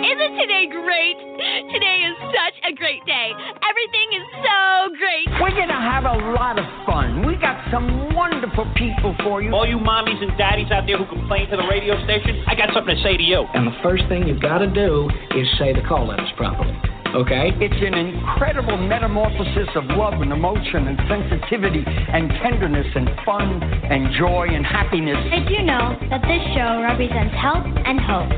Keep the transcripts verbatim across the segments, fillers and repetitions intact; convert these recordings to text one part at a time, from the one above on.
Isn't today great? Today is such a great day. Everything is so great. We're going to have a lot of fun. We got some wonderful people for you. All you mommies and daddies out there who complain to the radio station, I got something to say to you. And the first thing you've got to do is say the call letters properly. Okay? It's an incredible metamorphosis of love and emotion and sensitivity and tenderness and fun and joy and happiness. Did you know that this show represents health and hope?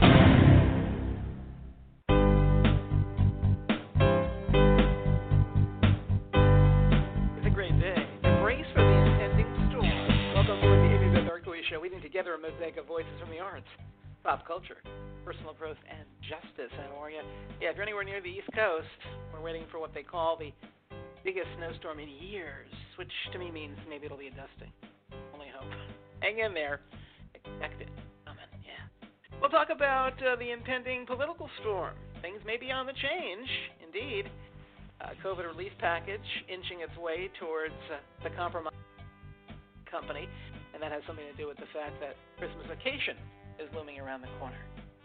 It's a great day. Brace for the impending storm. Welcome to the Amy Beth Darkowitz Show, weaving together a mosaic of voices from the arts, pop culture, personal growth, and justice. How are you? Yeah, if you're anywhere near the East Coast, we're waiting for what they call the biggest snowstorm in years, which to me means maybe it'll be a dusting. Only hope. Hang in there. Expect it. Coming, yeah. We'll talk about uh, the impending political storm. Things may be on the change, indeed. Uh, COVID relief package inching its way towards uh, the compromise company, and that has something to do with the fact that Christmas vacation is looming around the corner.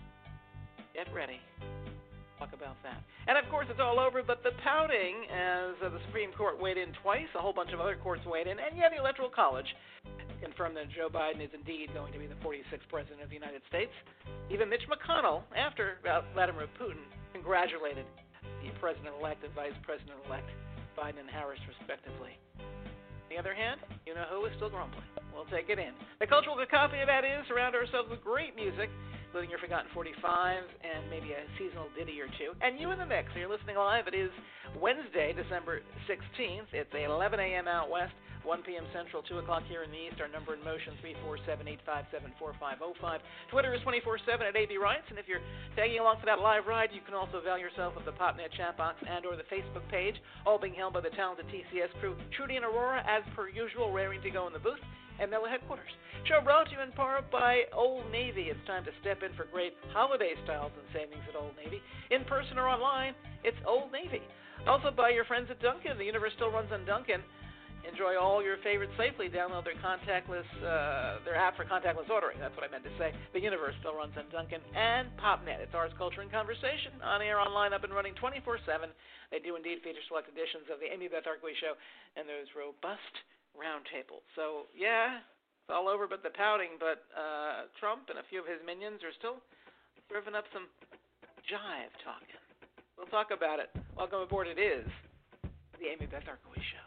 Get ready. Talk about that. And, of course, it's all over but the pouting as uh, the Supreme Court weighed in twice. A whole bunch of other courts weighed in. And, yeah, the Electoral College confirmed that Joe Biden is indeed going to be the forty-sixth president of the United States. Even Mitch McConnell, after Vladimir Putin, congratulated the president-elect and vice president-elect Biden and Harris, respectively. On the other hand, you know who is still grumbling. We'll take it in. The cultural cacophony of that is surround ourselves with great music, including your forgotten forty-fives and maybe a seasonal ditty or two. And you in the mix. So you're listening live. It is Wednesday, December sixteenth. It's eleven a.m. out west, one p.m. Central, two o'clock here in the East. Our number in motion, three four seven, eight five seven, four five zero five. Twitter is twenty-four seven at A B Rights. And if you're tagging along for that live ride, you can also avail yourself of the PopNet chat box and or the Facebook page, all being held by the talented T C S crew. Trudy and Aurora, as per usual, raring to go in the booth at Miller headquarters. Show brought to you in part by Old Navy. It's time to step in for great holiday styles and savings at Old Navy. In person or online, it's Old Navy. Also by your friends at Dunkin'. The universe still runs on Dunkin'. Enjoy all your favorites safely. Download their contactless, uh, their app for contactless ordering. That's what I meant to say. The universe still runs on Dunkin'. And PopNet. It's arts, culture, and conversation. On air, online, up and running twenty-four seven. They do indeed feature select editions of the Amy Beth Darkowitz Show and those robust roundtable. So, yeah, it's all over but the pouting, but uh, Trump and a few of his minions are still serving up some jive talking. We'll talk about it. Welcome aboard. It is the Amy Beth Darkowitz Show.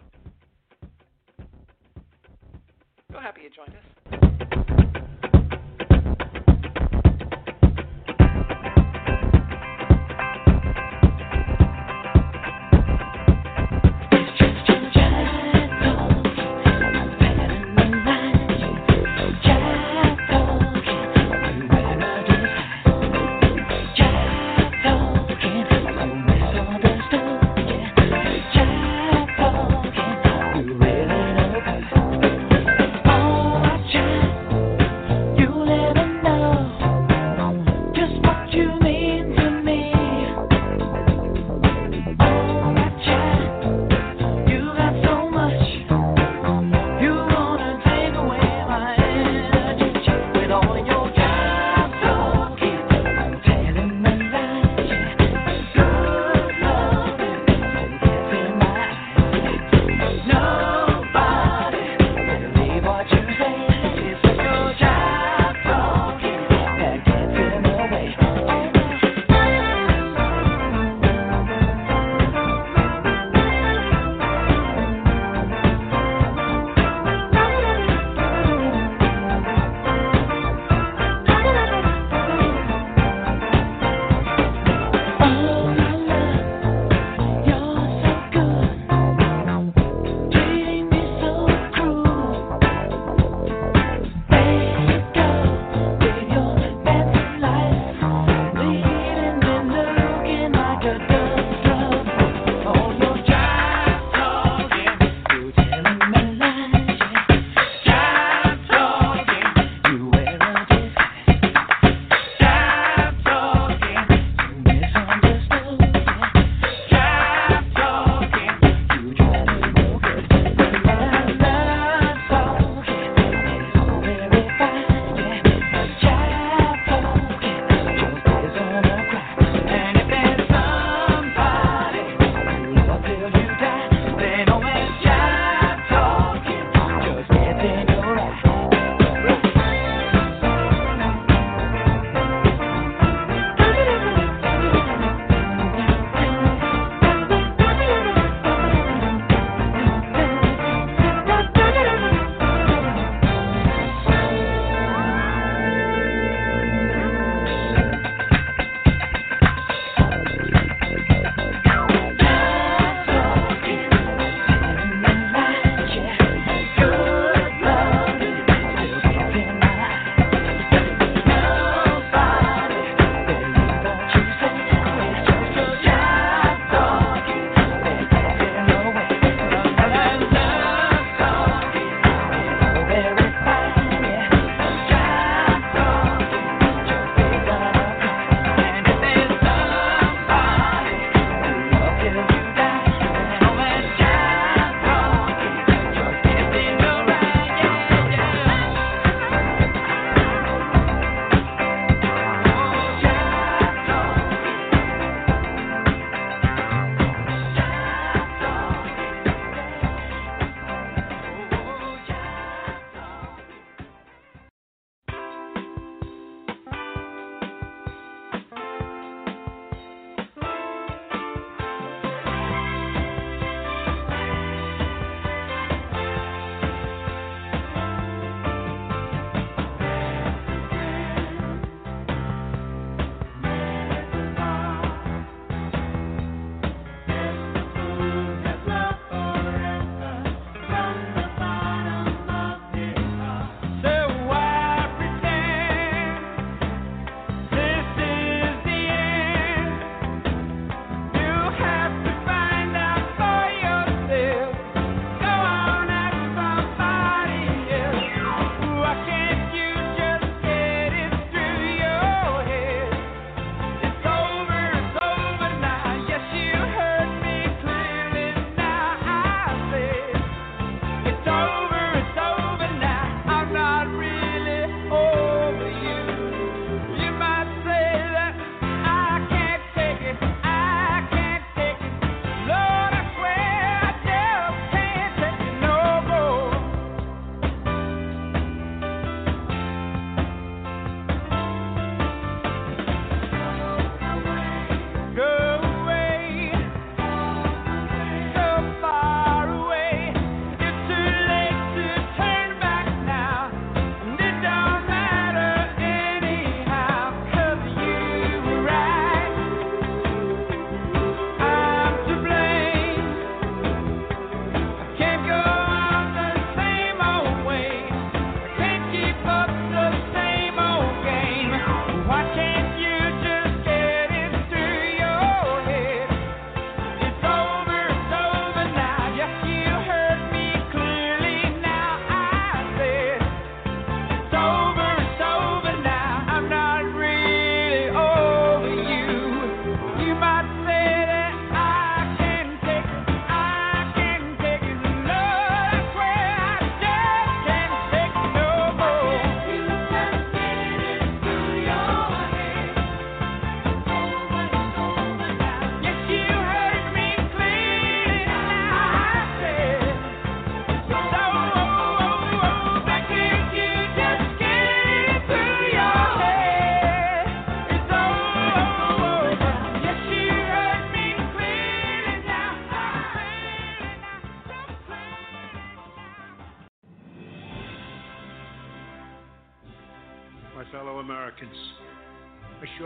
So happy you joined us.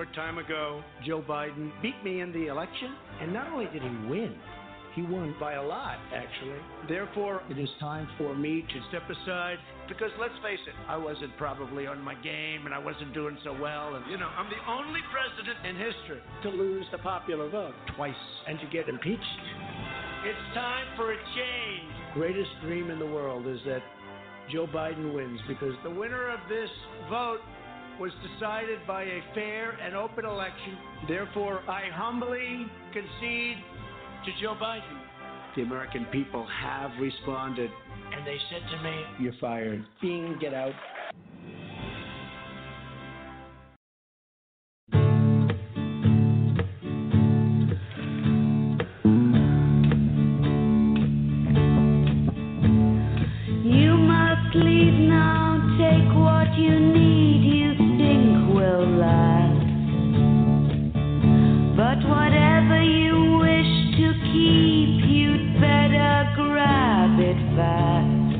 short time ago, Joe Biden beat me in the election, and not only did he win, he won by a lot, actually. Therefore, it is time for me to step aside because, let's face it, I wasn't probably on my game and I wasn't doing so well. And, you know, I'm the only president in history to lose the popular vote twice and to get impeached. It's time for a change. Greatest dream in the world is that Joe Biden wins because the winner of this vote was decided by a fair and open election. Therefore, I humbly concede to Joe Biden. The American people have responded, and they said to me, "You're fired. Bing, get out." You must leave now, take what you need, you think will last. But whatever you wish to keep, you'd better grab it fast.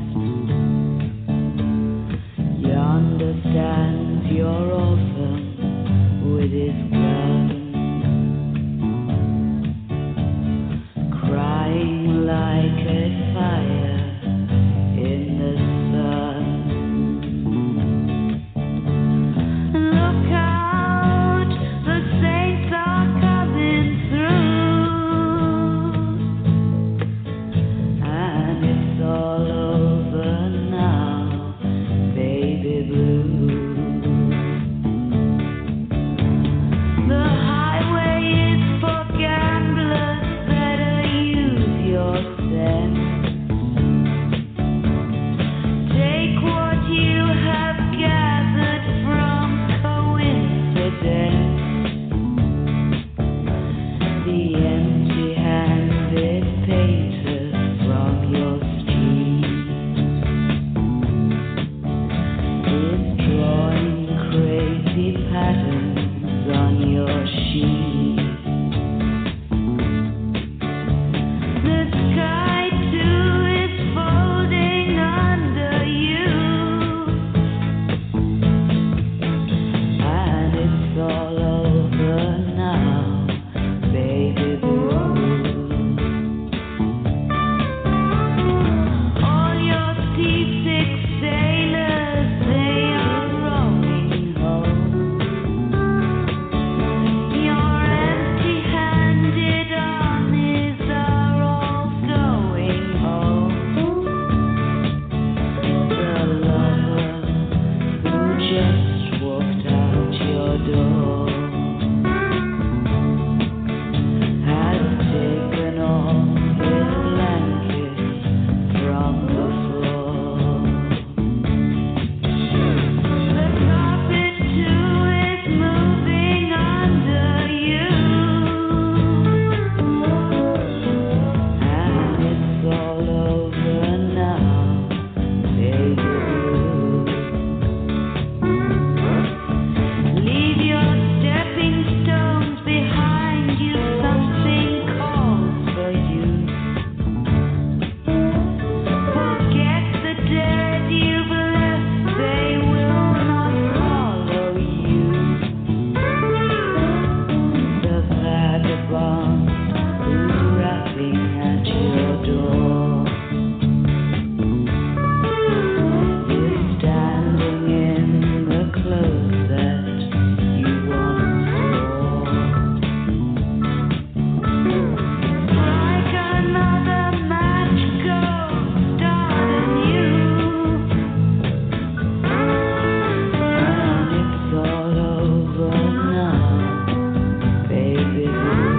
Yonder stands your orphan with his gun, crying like a fire in the sun. Look out, the saints are coming through, and it's all over now, baby blue. The highway is for gamblers, better use your sense. Take what you have gathered from coincidence. The empty-handed painters from your street is drawing crazy patterns on your sheet. The sky too is folding under you, and it's all over now, baby blue. All your seasick sailors, they are rowing home. Your empty-handed armies are all going home. The lover who just walked out your door has taken off his blanket from the floor. The carpet too is moving under you, and it's all over now, baby blue. Leave your stepping stones behind you, something calls for you. Forget the dead you've left, they will not follow you. The vagabond who's rapping at your door is standing in the clothes that you once wore. Strike another match, go start anew, and it's all over now, baby blue.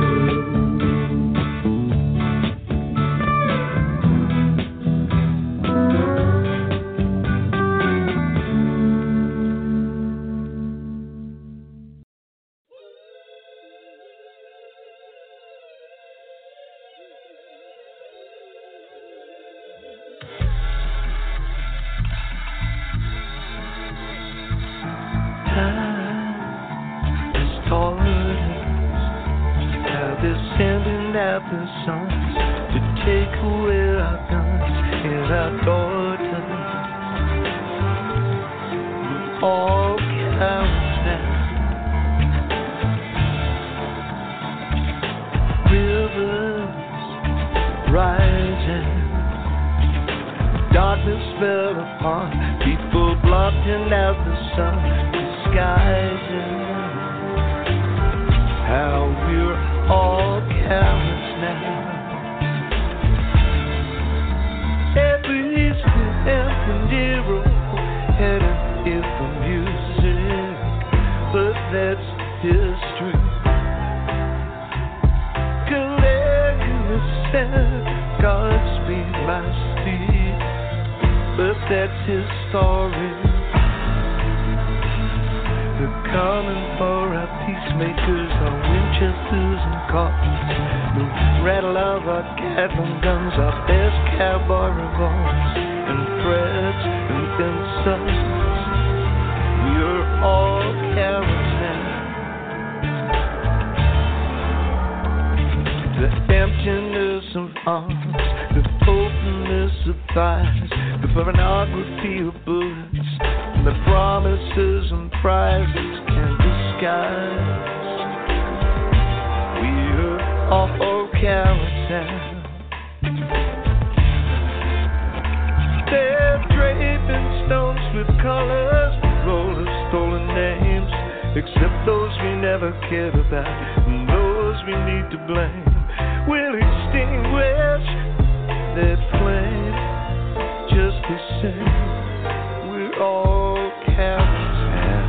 As daughters have been sending out the sons to take away our guns and our daughters. We all cowards now. rising. Darkness fell upon people, blotting out the sun, disguising how we're all cowards now. Every step and hero had an ear for music, but that's history. Caligula said, Godspeed my steed, but that's his story. They're coming for our peacemakers, our Winchesters and Cottons, the rattle of our Gatling guns, our best cowboy revolvers, and threats and insults. We're all cowards now. The emptiness of arms, the openness of thighs, the pornography of bullets, and the promises and prizes can disguise. We're all cowards now. They're draping stones with colors, rollers, stolen names, except those we never cared about and those we need to blame. We'll extinguish that flame just the same. We're all cowards now.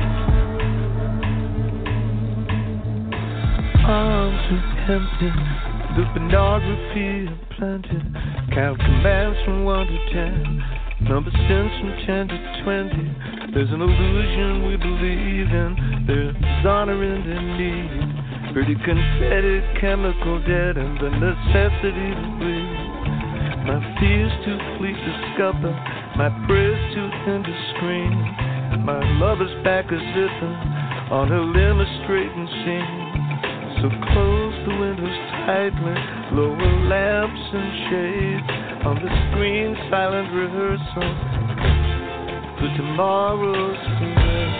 Arms are empty, the pornography implanted. Count commands from one to ten, number sense from ten to twenty. There's an illusion we believe in, there's honor in the need. Pretty confetti, chemical debt, and the necessity to bleed. My fear's too fleet to scupper, my prayer's too thin to scream. My lover's back is zipping on her illustrating scene. So close the windows tightly, lower lamps and shades. On the screen, silent rehearsal for tomorrow's parade.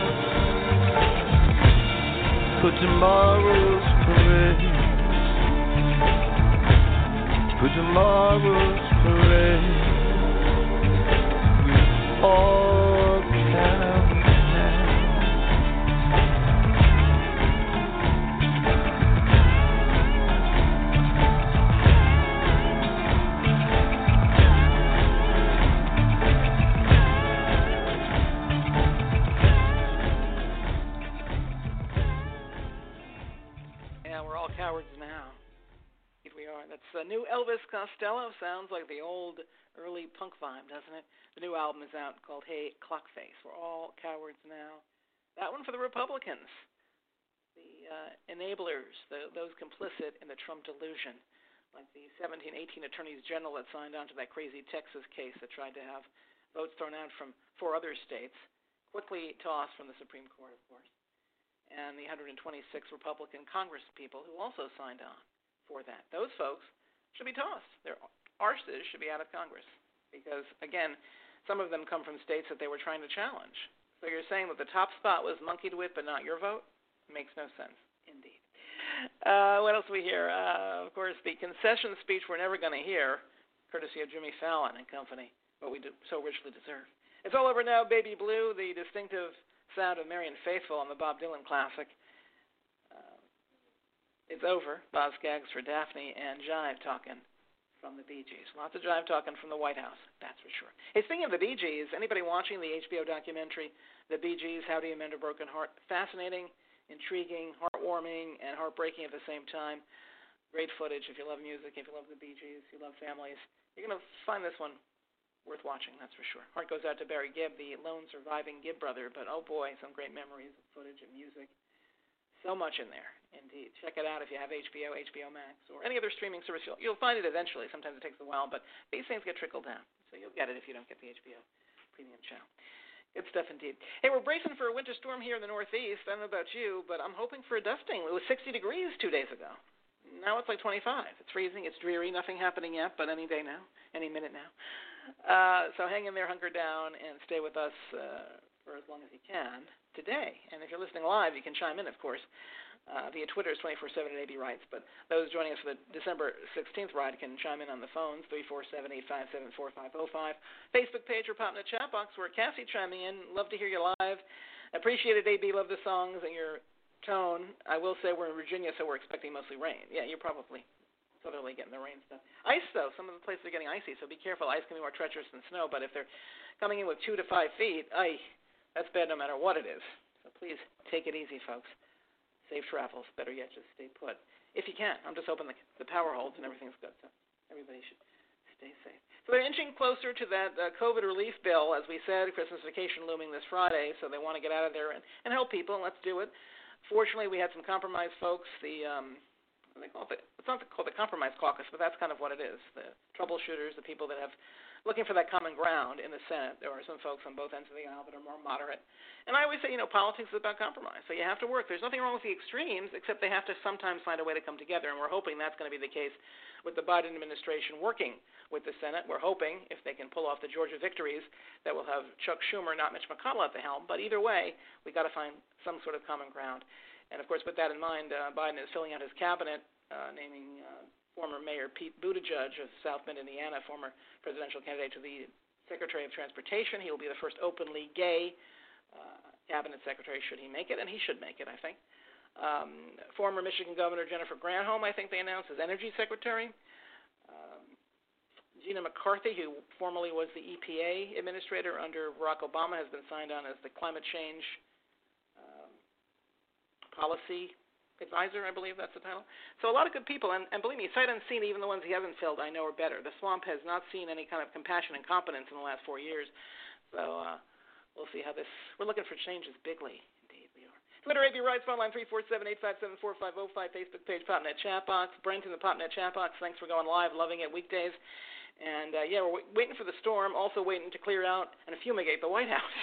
For tomorrow's parade. For tomorrow's parade. We all count now. Yeah, we're all cowards now. If we are. That's uh, new Elvis Costello. Sounds like the old early punk vibe, doesn't it? The new album is out called Hey Clockface. We're all cowards now. That one for the Republicans, the uh, enablers, the, those complicit in the Trump delusion, like the seventeen, eighteen attorneys general that signed on to that crazy Texas case that tried to have votes thrown out from four other states, quickly tossed from the Supreme Court, of course, and the one hundred twenty-six Republican Congress people who also signed on for that. Those folks should be tossed. Their arses should be out of Congress because, again, some of them come from states that they were trying to challenge. So you're saying that the top spot was monkeyed with but not your vote? Makes no sense, indeed. Uh, what else do we hear? Uh, of course, the concession speech we're never going to hear, courtesy of Jimmy Fallon and company, what we do so richly deserve. It's all over now, Baby Blue, the distinctive sound of Marian Faithfull on the Bob Dylan classic. Uh, it's over. Boz Scaggs for Daphne and Jive talking from the Bee Gees. Lots of jive talking from the White House, that's for sure. Hey, speaking of the Bee Gees, anybody watching the H B O documentary, The Bee Gees, How Do You Mend a Broken Heart? Fascinating, intriguing, heartwarming, and heartbreaking at the same time. Great footage if you love music, if you love the Bee Gees, if you love families. You're going to find this one worth watching, that's for sure. Heart goes out to Barry Gibb, the lone surviving Gibb brother, but oh boy, some great memories of footage and music. So much in there, indeed. Check it out if you have H B O, H B O Max, or any other streaming service. You'll, you'll find it eventually. Sometimes it takes a while, but these things get trickled down. So you'll get it if you don't get the H B O Premium channel. Good stuff indeed. Hey, we're bracing for a winter storm here in the Northeast. I don't know about you, but I'm hoping for a dusting. It was sixty degrees two days ago. Now it's like twenty-five. It's freezing. It's dreary. Nothing happening yet, but any day now, any minute now. Uh, so hang in there, hunker down, and stay with us uh, for as long as you can today. And if you're listening live, you can chime in, of course. uh, via Twitter is twenty-four seven at A B Writes. But those joining us for the December sixteenth ride can chime in on the phones, three four seven, eight five seven, four five zero five. Facebook page or PopNet chat box where Cassie chiming in. Love to hear you live. Appreciate it, A B. Love the songs and your tone. I will say we're in Virginia, so we're expecting mostly rain. Yeah, you're probably southerly getting the rain stuff. Ice, though. Some of the places are getting icy, so be careful. Ice can be more treacherous than snow, but if they're coming in with two to five feet, ay, that's bad no matter what it is. So please take it easy, folks. Safe travels. Better yet, just stay put. If you can. I'm just hoping the, the power holds and everything's good, so everybody should stay safe. So they're inching closer to that uh, COVID relief bill. As we said, Christmas vacation looming this Friday, so they want to get out of there and, and help people, and let's do it. Fortunately, we had some compromised folks. The um, they call it the, it's not called the Compromise Caucus, but that's kind of what it is. The troubleshooters, the people that have looking for that common ground in the Senate. There are some folks on both ends of the aisle that are more moderate. And I always say, you know, politics is about compromise. So you have to work. There's nothing wrong with the extremes, except they have to sometimes find a way to come together. And we're hoping that's going to be the case with the Biden administration working with the Senate. We're hoping, if they can pull off the Georgia victories, that we'll have Chuck Schumer, not Mitch McConnell, at the helm. But either way, we've got to find some sort of common ground. And, of course, with that in mind, uh, Biden is filling out his cabinet, uh, naming uh, former Mayor Pete Buttigieg of South Bend, Indiana, former presidential candidate to the Secretary of Transportation. He will be the first openly gay uh, cabinet secretary, should he make it, and he should make it, I think. Um, former Michigan Governor Jennifer Granholm, I think they announced, as Energy Secretary. Um, Gina McCarthy, who formerly was the E P A administrator under Barack Obama, has been signed on as the Climate Change um, Policy Advisor, I believe that's the title. So a lot of good people, and, and believe me, sight unseen, even the ones he hasn't filled, I know are better. The swamp has not seen any kind of compassion and competence in the last four years. So uh, we'll see how this, we're looking for changes bigly. Indeed, we are. Twitter, A B Writes, phone line three four seven, eight five seven, four five zero five, Facebook page, PopNet Chat Box. Brent in the PopNet Chat Box, thanks for going live, loving it, weekdays. And, uh, yeah, we're waiting for the storm, also waiting to clear out and fumigate the White House.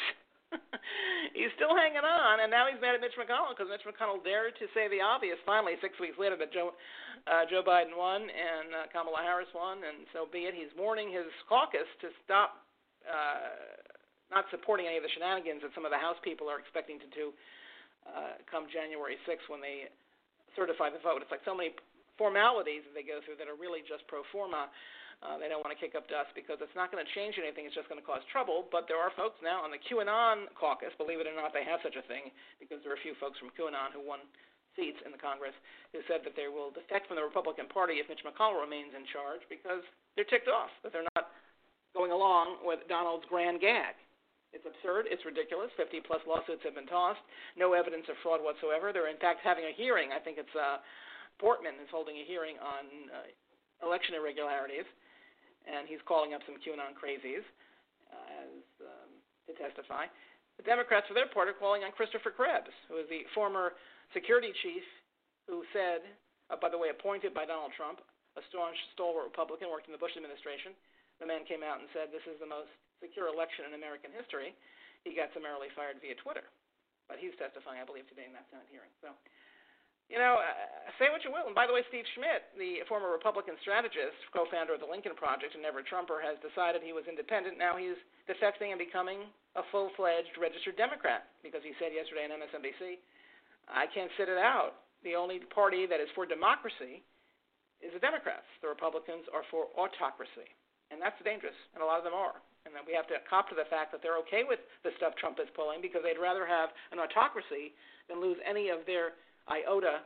He's still hanging on, and now he's mad at Mitch McConnell because Mitch McConnell dared to say the obvious finally six weeks later that Joe, uh, Joe Biden won and uh, Kamala Harris won, and so be it. He's warning his caucus to stop uh, not supporting any of the shenanigans that some of the House people are expecting to do uh, come January sixth when they certify the vote. It's like so many formalities that they go through that are really just pro forma. Uh, they don't want to kick up dust because it's not going to change anything. It's just going to cause trouble. But there are folks now on the QAnon caucus, believe it or not, they have such a thing because there are a few folks from QAnon who won seats in the Congress who said that they will defect from the Republican Party if Mitch McConnell remains in charge because they're ticked off that they're not going along with Donald's grand gag. It's absurd. It's ridiculous. fifty-plus lawsuits have been tossed. No evidence of fraud whatsoever. They're, in fact, having a hearing. I think it's uh, Portman is holding a hearing on uh, election irregularities. And he's calling up some QAnon crazies uh, as um, to testify. The Democrats, for their part, are calling on Christopher Krebs, who is the former security chief who said, uh, by the way, appointed by Donald Trump, a staunch, stalwart Republican, worked in the Bush administration. The man came out and said this is the most secure election in American history. He got summarily fired via Twitter. But he's testifying, I believe, today in that Senate hearing. So, you know, uh, say what you will. And by the way, Steve Schmidt, the former Republican strategist, co-founder of the Lincoln Project and never Trumper, has decided he was independent. Now he's defecting and becoming a full-fledged registered Democrat because he said yesterday on M S N B C, I can't sit it out. The only party that is for democracy is the Democrats. The Republicans are for autocracy. And that's dangerous, and a lot of them are. And then we have to cop to the fact that they're okay with the stuff Trump is pulling because they'd rather have an autocracy than lose any of their iota,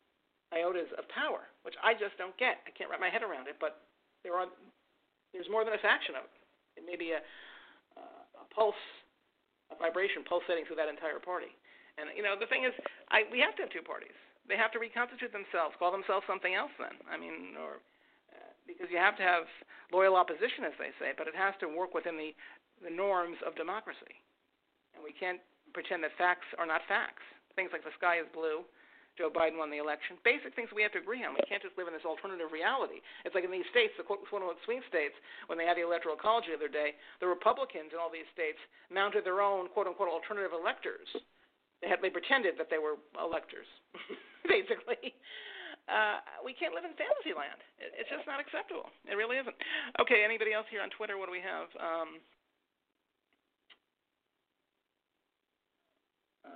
iotas of power, which I just don't get. I can't wrap my head around it, but there are, there's more than a faction of it. It may be a, uh, a pulse, a vibration pulsating through that entire party. And, you know, the thing is, I, we have to have two parties. They have to reconstitute themselves, call themselves something else then. I mean, or uh, because you have to have loyal opposition, as they say, but it has to work within the, the norms of democracy. And we can't pretend that facts are not facts. Things like the sky is blue, Joe Biden won the election. Basic things we have to agree on. We can't just live in this alternative reality. It's like in these states, the quote-unquote swing states, when they had the Electoral College the other day, the Republicans in all these states mounted their own quote-unquote alternative electors. They had they pretended that they were electors, basically. Uh, we can't live in fantasy land. It, it's just not acceptable. It really isn't. Okay, anybody else here on Twitter? What do we have? Um, Uh,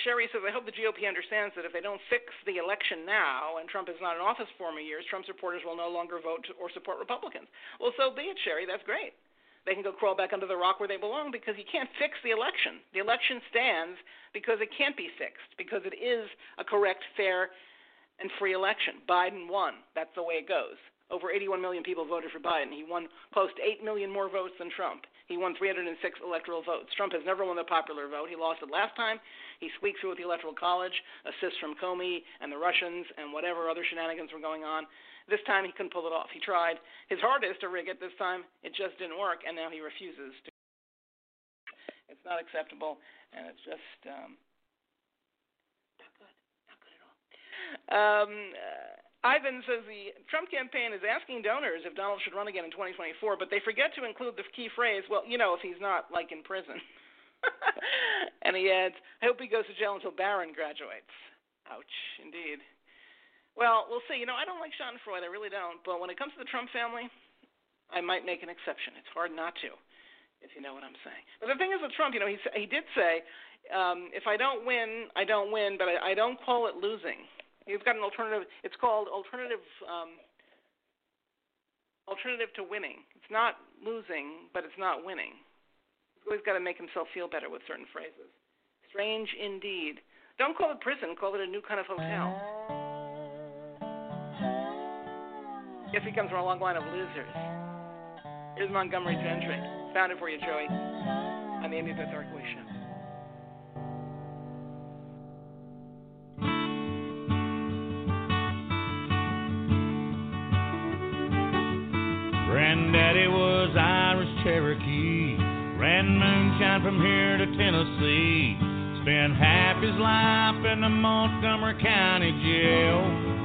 Sherry says, I hope the G O P understands that if they don't fix the election now and Trump is not in office for more years, Trump supporters will no longer vote or support Republicans. Well, so be it, Sherry. That's great. They can go crawl back under the rock where they belong because you can't fix the election. The election stands because it can't be fixed, because it is a correct, fair, and free election. Biden won. That's the way it goes. Over eighty-one million people voted for Biden. He won close to eight million more votes than Trump. He won three hundred six electoral votes. Trump has never won the popular vote. He lost it last time. He squeaked through with the Electoral College, assists from Comey and the Russians and whatever other shenanigans were going on. This time he couldn't pull it off. He tried his hardest to rig it. This time it just didn't work, and now he refuses to. It's not acceptable, and it's just um, not good. Not good at all. Um, uh, Ivan says the Trump campaign is asking donors if Donald should run again in twenty twenty-four, but they forget to include the key phrase, well, you know, if he's not, like, in prison. And he adds, I hope he goes to jail until Barron graduates. Ouch, indeed. Well, we'll see. You know, I don't like Schadenfreude. I really don't. But when it comes to the Trump family, I might make an exception. It's hard not to, if you know what I'm saying. But the thing is with Trump, you know, he, he did say, um, if I don't win, I don't win, but I, I don't call it losing. He's got an alternative. It's called alternative um, alternative to winning. It's not losing, but it's not winning. He's always got to make himself feel better with certain phrases. Strange indeed. Don't call it prison. Call it a new kind of hotel. Guess he comes from a long line of losers. Here's Montgomery Gentry. Found it for you, Joey, on the Amy Beth Darkway Show. Granddaddy was Irish Cherokee, ran moonshine from here to Tennessee, spent half his life in the Montgomery County jail.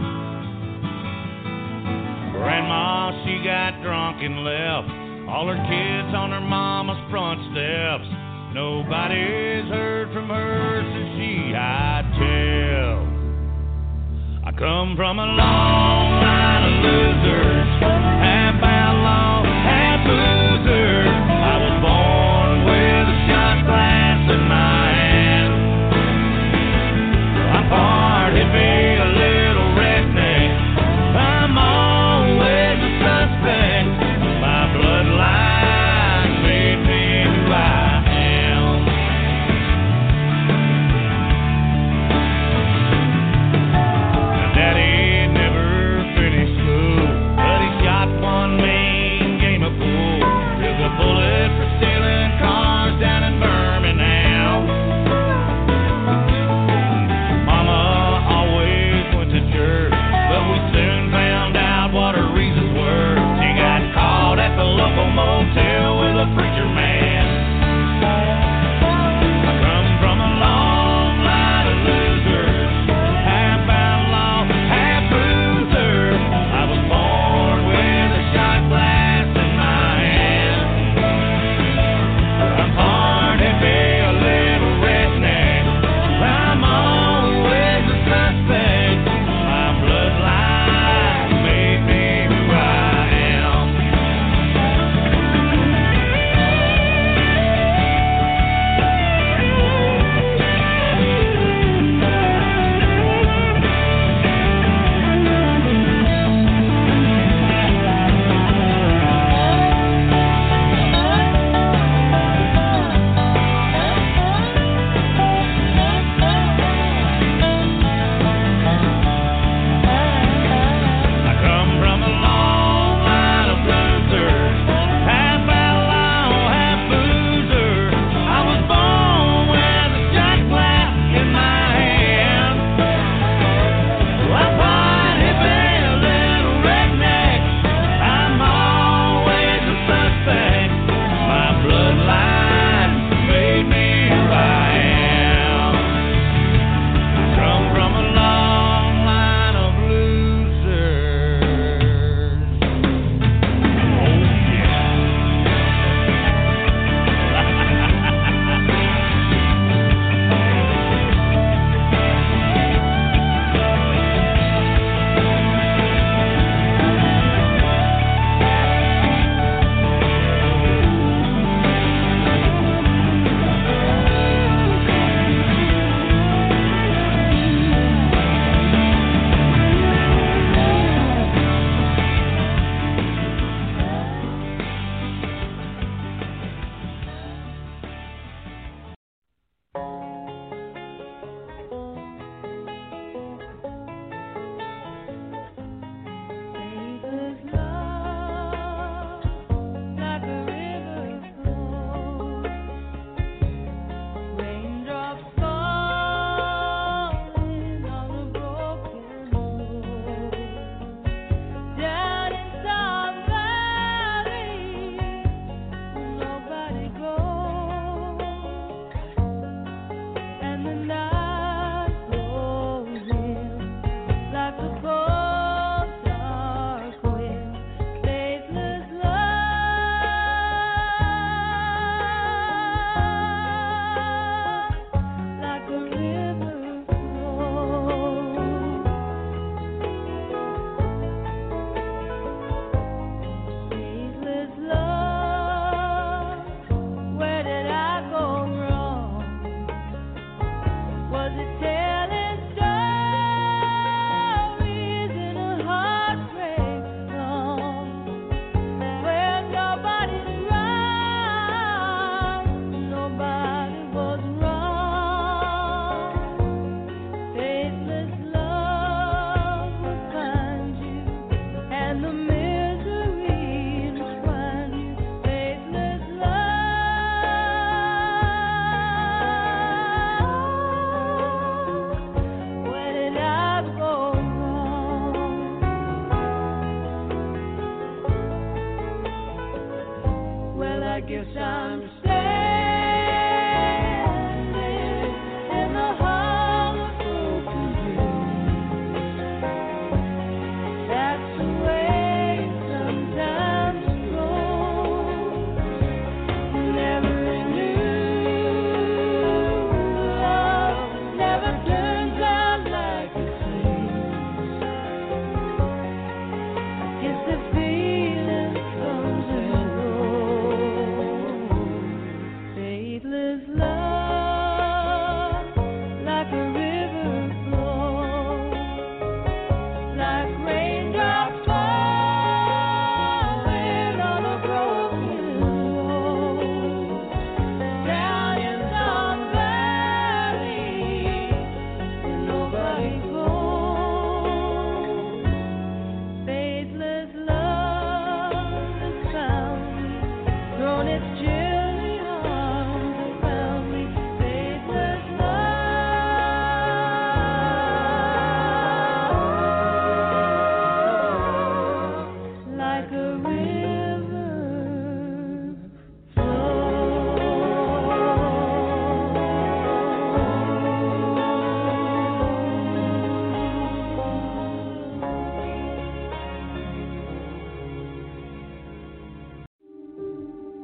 Grandma, she got drunk and left all her kids on her mama's front steps. Nobody's heard from her since she I tell. I come from a long line of losers, half outlaw, half loser. I was born with a shot glass in my hand. I'm part hippie, a little redneck. I'm always a suspect. My bloodline made me who I am. Daddy never finished school.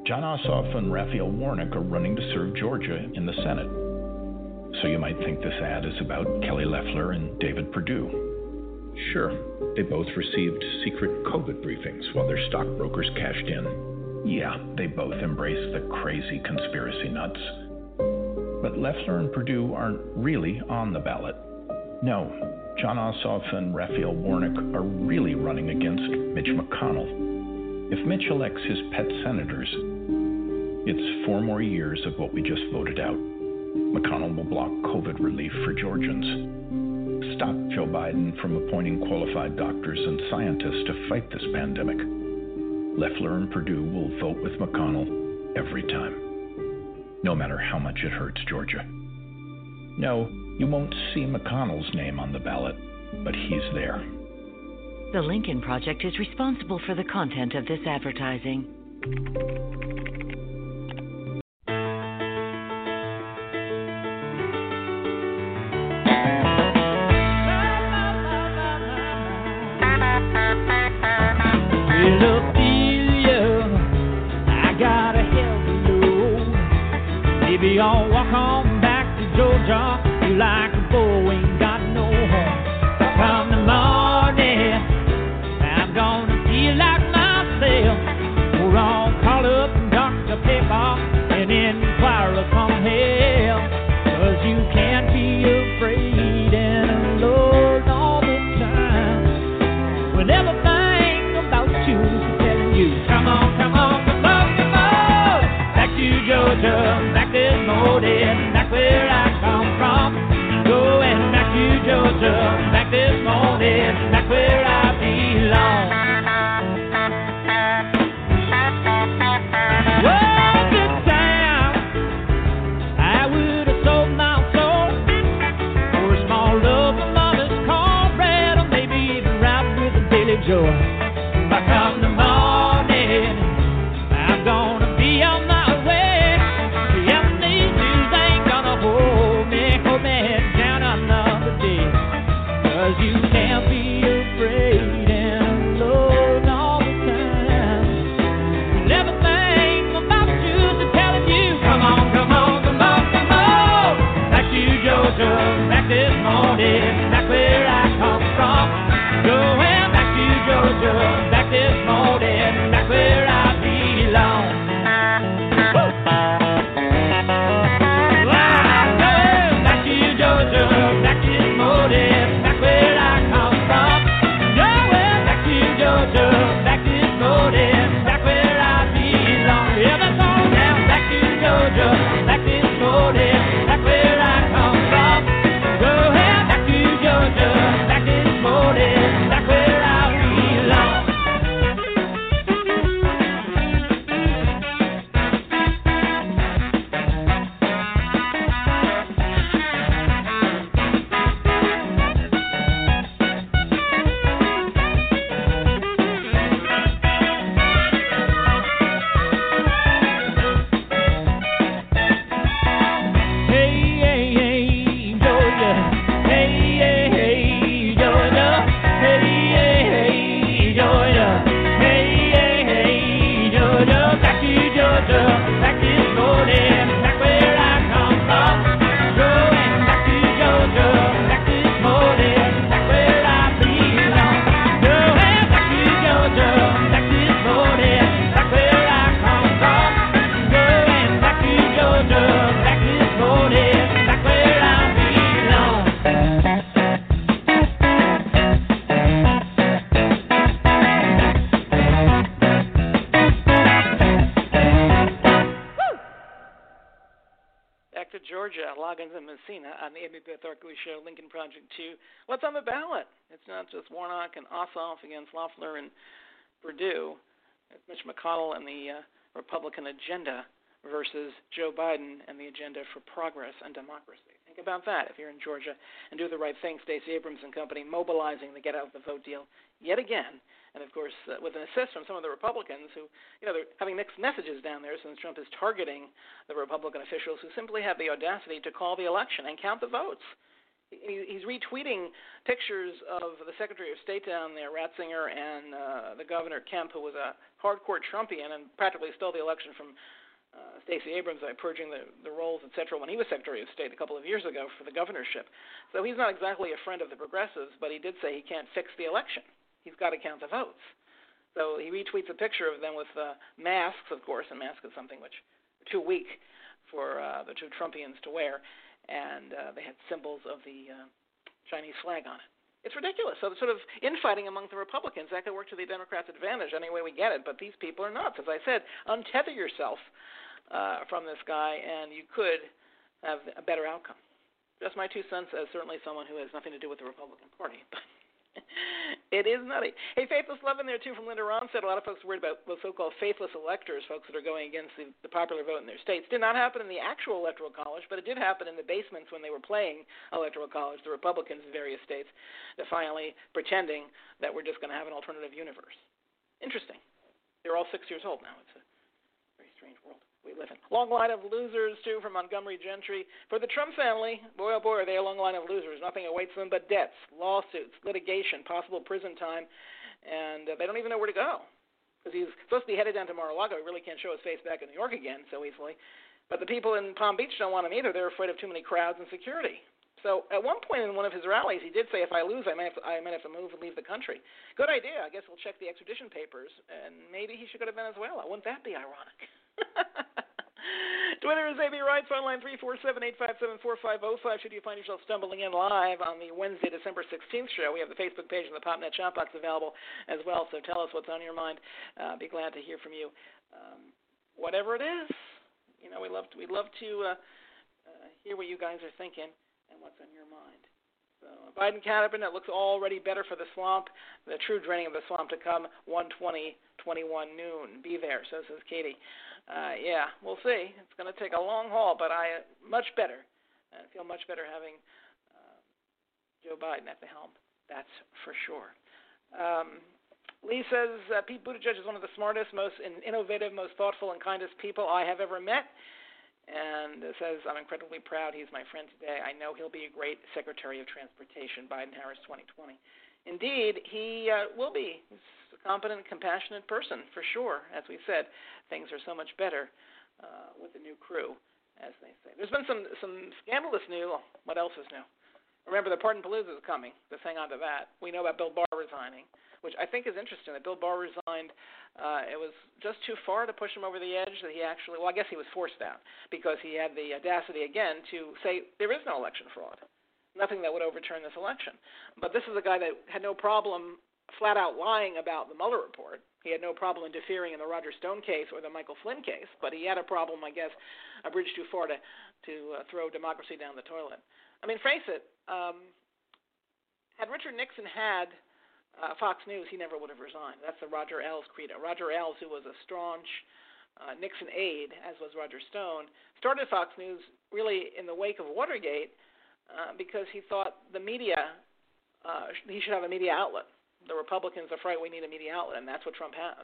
Jon Ossoff and Raphael Warnock are running to serve Georgia in the Senate. So you might think this ad is about Kelly Loeffler and David Perdue. Sure, they both received secret COVID briefings while their stockbrokers cashed in. Yeah, they both embrace the crazy conspiracy nuts. But Loeffler and Perdue aren't really on the ballot. No, Jon Ossoff and Raphael Warnock are really running against Mitch McConnell. If Mitch elects his pet senators, it's four more years of what we just voted out. McConnell will block COVID relief for Georgians, stop Joe Biden from appointing qualified doctors and scientists to fight this pandemic. Loeffler and Perdue will vote with McConnell every time, no matter how much it hurts Georgia. No, you won't see McConnell's name on the ballot, but he's there. The Lincoln Project is responsible for the content of this advertising. Maybe I'll walk on back to Georgia like a boy ain't got no home. Come the morning, I'm gonna feel like myself. We're all caught up in Doctor Paper and inquire upon hell. Cause you can't be afraid and alone all the time. When everything about you is telling you, come on, come on, come on, come on. Back to Georgia, back this morning, back where I come from. Going back to Georgia, back this morning, back where I belong. Oh, good time, I would have sold my soul for a small loaf of mama's cornbread, or maybe even ride with a Daily Joe. By come the morning, I'm gonna be on my you can't be afraid and alone all the time. And everything about you is telling you, come on, come on, come on, come on. Back to Georgia, back this morning, back where I come from. Going back to Georgia, back this morning, back where I belong. Woo! Back to Georgia, back this morning. Back this morning, back where I belong. Yeah, that's all down. Back to Georgia, back this morning, back where I come from. Go ahead, back to Georgia, back this morning, back where I belong. On the Amy Beth Arkley Show, Lincoln Project two. What's on the ballot? It's not just Warnock and Ossoff against Loeffler and Perdue. It's Mitch McConnell and the uh, Republican agenda versus Joe Biden and the agenda for progress and democracy. Think about that if you're in Georgia, and do the right thing. Stacey Abrams and company mobilizing the Get Out the Vote deal yet again. And, of course, uh, with an assist from some of the Republicans who, you know, they're having mixed messages down there since Trump is targeting the Republican officials who simply have the audacity to call the election and count the votes. he, he's retweeting pictures of the Secretary of State down there, Ratzinger, and uh, the Governor Kemp, who was a hardcore Trumpian and practically stole the election from uh, Stacey Abrams by purging the, the rolls, et cetera, when he was Secretary of State a couple of years ago for the governorship. So he's not exactly a friend of the progressives, but he did say he can't fix the election. He's got to count the votes. So he retweets a picture of them with uh, masks, of course, and masks is something which are too weak for uh, the two Trumpians to wear, and uh, they had symbols of the uh, Chinese flag on it. It's ridiculous. So the sort of infighting among the Republicans, that could work to the Democrats' advantage any way we get it, but these people are nuts. As I said, untether yourself uh, from this guy, and you could have a better outcome. Just my two cents as certainly someone who has nothing to do with the Republican Party. It is nutty. Hey, Faithless Love in there, too, from Linda Ron said a lot of folks are worried about the so-called faithless electors, folks that are going against the, the popular vote in their states. Did not happen in the actual Electoral College, but it did happen in the basements when they were playing Electoral College, the Republicans in various states, defiantly pretending that we're just going to have an alternative universe. Interesting. They're all six years old now. It's a very strange world we live in. Long line of losers, too, from Montgomery Gentry. For the Trump family, boy, oh boy, are they a long line of losers. Nothing awaits them but debts, lawsuits, litigation, possible prison time, and uh, they don't even know where to go. Because he's supposed to be headed down to Mar-a-Lago. He really can't show his face back in New York again so easily. But the people in Palm Beach don't want him either. They're afraid of too many crowds and security. So at one point in one of his rallies, he did say, if I lose, I might have to, I might have to move and leave the country. Good idea. I guess we'll check the extradition papers, and maybe he should go to Venezuela. Wouldn't that be ironic? Twitter is A B Wright, phone line three four seven, eight five seven, four five zero five. Should you find yourself stumbling in live on the Wednesday, December sixteenth show, we have the Facebook page and the PopNet chat box available as well, so tell us what's on your mind. Uh, be glad to hear from you. Um, whatever it is, you know, we love to, we'd love to uh, uh, hear what you guys are thinking and what's on your mind. So Biden cabinet looks already better for the swamp. The true draining of the swamp to come, one twenty twenty-one noon. Be there, so says Katie. Uh, yeah, we'll see. It's going to take a long haul, but I uh, much better. I feel much better having uh, Joe Biden at the helm. That's for sure. Um, Lee says uh, Pete Buttigieg is one of the smartest, most innovative, most thoughtful, and kindest people I have ever met. And uh, says, I'm incredibly proud he's my friend today. I know he'll be a great Secretary of Transportation, Biden-Harris twenty twenty. Indeed, he uh, will be. He's a competent, compassionate person, for sure. As we said, things are so much better uh, with the new crew, as they say. There's been some, some scandalous news. What else is new? Remember, the Pardon Palooza is coming. Let's hang on to that. We know about Bill Barr resigning, which I think is interesting, that Bill Barr resigned. Uh, it was just too far to push him over the edge that he actually, well, I guess he was forced out because he had the audacity again to say there is no election fraud, nothing that would overturn this election. But this is a guy that had no problem flat out lying about the Mueller report. He had no problem interfering in the Roger Stone case or the Michael Flynn case, but he had a problem, I guess, a bridge too far to, to uh, throw democracy down the toilet. I mean, face it, um, had Richard Nixon had Uh, Fox News, he never would have resigned. That's the Roger Ailes credo. Roger Ailes, who was a staunch uh, Nixon aide, as was Roger Stone, started Fox News really in the wake of Watergate uh, because he thought the media, uh, he should have a media outlet. The Republicans are afraid we need a media outlet, and that's what Trump has.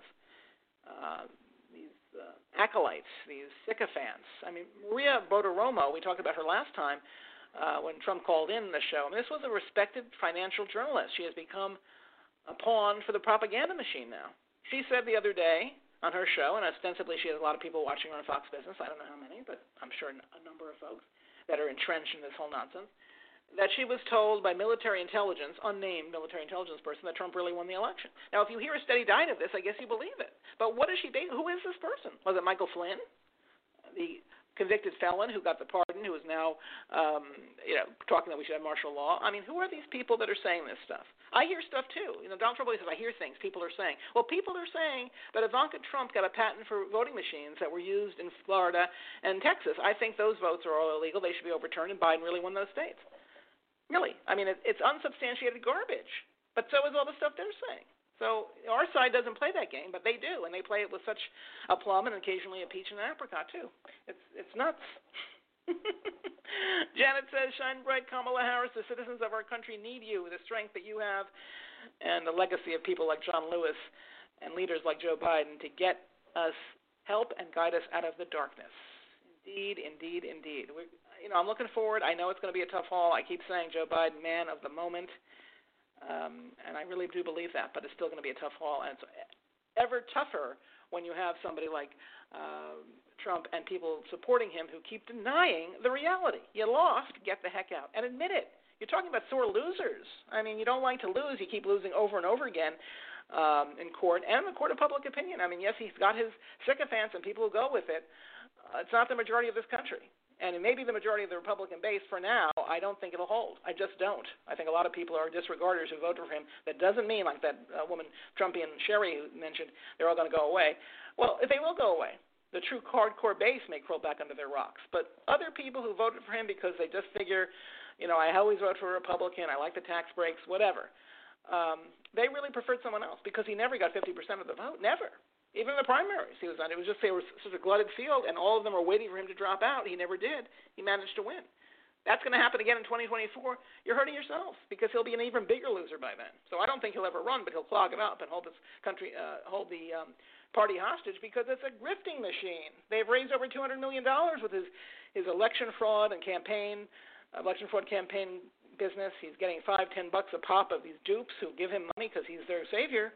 Uh, these uh, acolytes, these sycophants. I mean, Maria Bartiromo, we talked about her last time uh, when Trump called in the show. I mean, this was a respected financial journalist. She has become a pawn for the propaganda machine now. She said the other day on her show, and ostensibly she has a lot of people watching her on Fox Business, I don't know how many, but I'm sure a number of folks that are entrenched in this whole nonsense, that she was told by military intelligence, unnamed military intelligence person, that Trump really won the election. Now, if you hear a steady diet of this, I guess you believe it. But what is she based? Who is this person? Was it Michael Flynn, the convicted felon who got the pardon, who is now, um, you know, talking that we should have martial law? I mean, who are these people that are saying this stuff? I hear stuff too. You know, Donald Trump always says, I hear things people are saying. Well, people are saying that Ivanka Trump got a patent for voting machines that were used in Florida and Texas. I think those votes are all illegal. They should be overturned, and Biden really won those states. Really. I mean, it, it's unsubstantiated garbage. But so is all the stuff they're saying. So our side doesn't play that game, but they do, and they play it with such aplomb and occasionally a peach and an apricot too. It's it's nuts. Janet says, shine bright, Kamala Harris. The citizens of our country need you, the strength that you have, and the legacy of people like John Lewis and leaders like Joe Biden to get us help and guide us out of the darkness. Indeed, indeed, indeed. We're, you know, I'm looking forward. I know it's going to be a tough haul. I keep saying Joe Biden, man of the moment, um, and I really do believe that. But it's still going to be a tough haul, and it's ever tougher when you have somebody like uh, Trump and people supporting him who keep denying the reality. You lost, get the heck out, and admit it. You're talking about sore losers. I mean, you don't like to lose. You keep losing over and over again. Um, in court and the court of public opinion. I mean, yes, he's got his sycophants and people who go with it. Uh, it's not the majority of this country. And it may be the majority of the Republican base for now. I don't think it'll hold. I just don't. I think a lot of people are disregarders who voted for him. That doesn't mean, like that uh, woman, Trumpian Sherry, who mentioned, they're all going to go away. Well, if they will go away, the true hardcore base may crawl back under their rocks. But other people who voted for him because they just figure, you know, I always vote for a Republican, I like the tax breaks, whatever. Um, they really preferred someone else because he never got fifty percent of the vote, never. Even in the primaries he was on. It was just they were such a glutted field, and all of them were waiting for him to drop out. He never did. He managed to win. That's going to happen again in twenty twenty-four. You're hurting yourself because he'll be an even bigger loser by then. So I don't think he'll ever run, but he'll clog it up and hold this country, uh, hold the um, party hostage because it's a grifting machine. They've raised over two hundred million dollars with his, his election fraud and campaign, election fraud campaign business. He's getting five, ten bucks a pop of these dupes who give him money because he's their savior.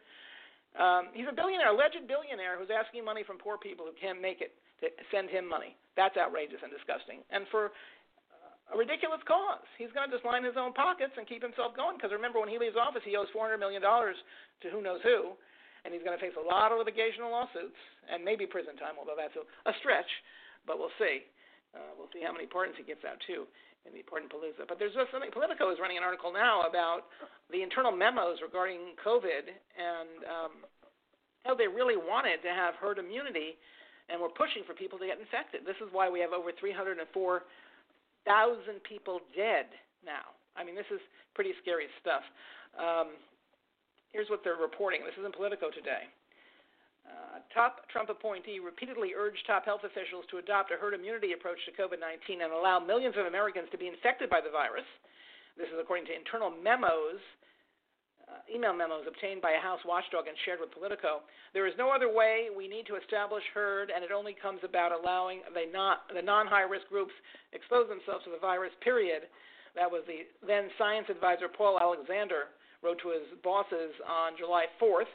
Um, he's a billionaire, alleged billionaire, who's asking money from poor people who can't make it to send him money. That's outrageous and disgusting. And for uh, a ridiculous cause. He's going to just line his own pockets and keep himself going because remember, when he leaves office, he owes four hundred million dollars to who knows who, and he's going to face a lot of litigation and lawsuits and maybe prison time, although that's a, a stretch, but we'll see. Uh, we'll see how many pardons he gets out, too, in the pardon palooza. But there's just something. Politico is running an article now about the internal memos regarding COVID and um, how they really wanted to have herd immunity and were pushing for people to get infected. This is why we have over three hundred four thousand people dead now. I mean, this is pretty scary stuff. Um, here's what they're reporting. This is in Politico today. Uh, top Trump appointee repeatedly urged top health officials to adopt a herd immunity approach to COVID nineteen and allow millions of Americans to be infected by the virus. This is according to internal memos, uh, email memos obtained by a House watchdog and shared with Politico. There is no other way. We need to establish herd, and it only comes about allowing the, not, the non-high-risk groups expose themselves to the virus, period. That was the then science advisor Paul Alexander wrote to his bosses on July fourth.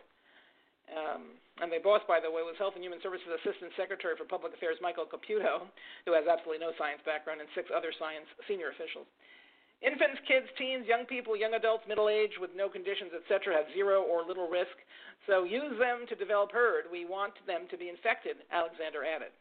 Um, and their boss, by the way, was Health and Human Services Assistant Secretary for Public Affairs Michael Caputo, who has absolutely no science background, and six other science senior officials. Infants, kids, teens, young people, young adults, middle age with no conditions, et cetera, have zero or little risk. So use them to develop herd. We want them to be infected, Alexander added.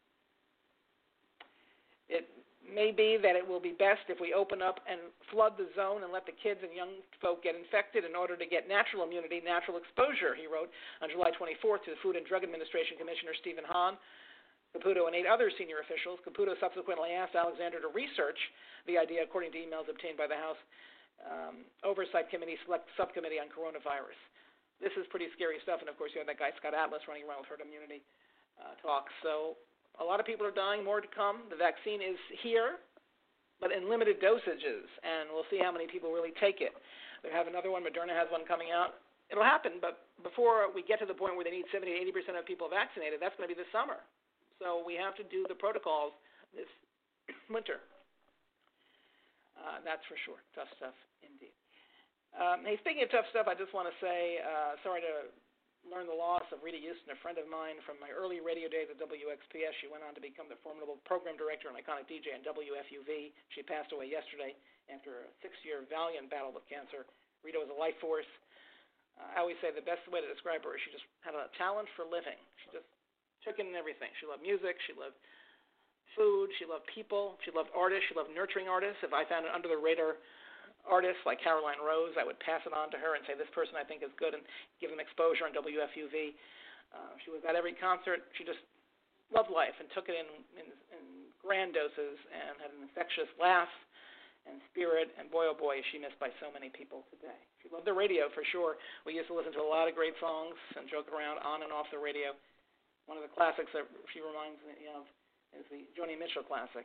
It may be that it will be best if we open up and flood the zone and let the kids and young folk get infected in order to get natural immunity, natural exposure, he wrote on July twenty-fourth to the Food and Drug Administration Commissioner Stephen Hahn, Caputo, and eight other senior officials. Caputo subsequently asked Alexander to research the idea according to emails obtained by the House um, Oversight Committee Select Subcommittee on Coronavirus. This is pretty scary stuff, and of course you have that guy Scott Atlas running around with herd immunity uh, talks. So a lot of people are dying, more to come. The vaccine is here, but in limited dosages, and we'll see how many people really take it. They have another one. Moderna has one coming out. It'll happen, but before we get to the point where they need seventy to eighty percent of people vaccinated, that's going to be this summer. So we have to do the protocols this winter. Uh, that's for sure. Tough stuff indeed. Um, hey, speaking of tough stuff, I just want to say uh, sorry to learn the loss of Rita Houston, a friend of mine from my early radio days at W X P S. She went on to become the formidable program director and iconic D J on W F U V. She passed away yesterday after a six-year valiant battle with cancer. Rita was a life force. Uh, I always say the best way to describe her is she just had a talent for living. She just took in everything. She loved music. She loved food. She loved people. She loved artists. She loved nurturing artists. If I found an under-the-radar artists like Caroline Rose, I would pass it on to her and say, this person I think is good, and give them exposure on W F U V. Uh, she was at every concert. She just loved life and took it in, in, in grand doses and had an infectious laugh and spirit, and boy, oh boy, is she missed by so many people today. She loved the radio for sure. We used to listen to a lot of great songs and joke around on and off the radio. One of the classics that she reminds me of is the Joni Mitchell classic,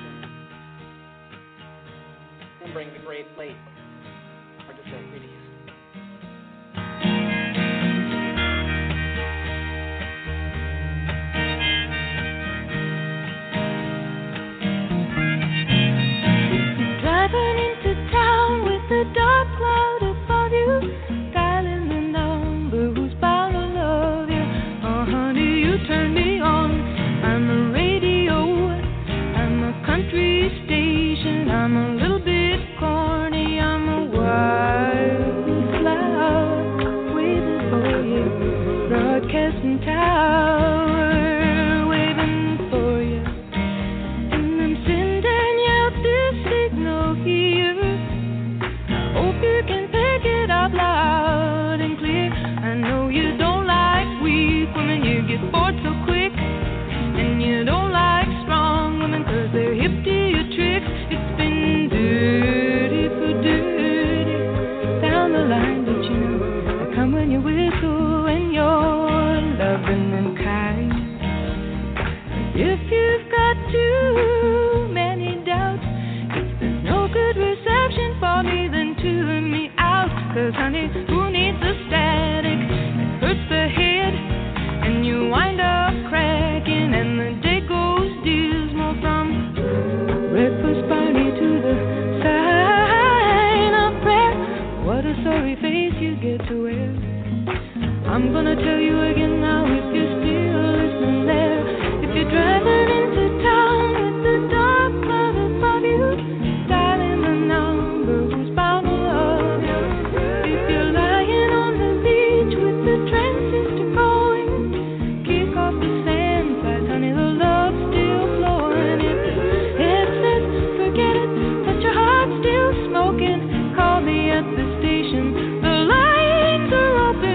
remembering the great late, hard to say, Rita Houston. I'm gonna tell you again now if you're still listening there. If you're driving into town with the dark cloud above you, dialing the number who's bound to love you. If you're lying on the beach with the transistor going, kick off the sand side, honey, the love's still flowing. If the head says forget it, but your heart's still smoking, call me at the station. The lines are open.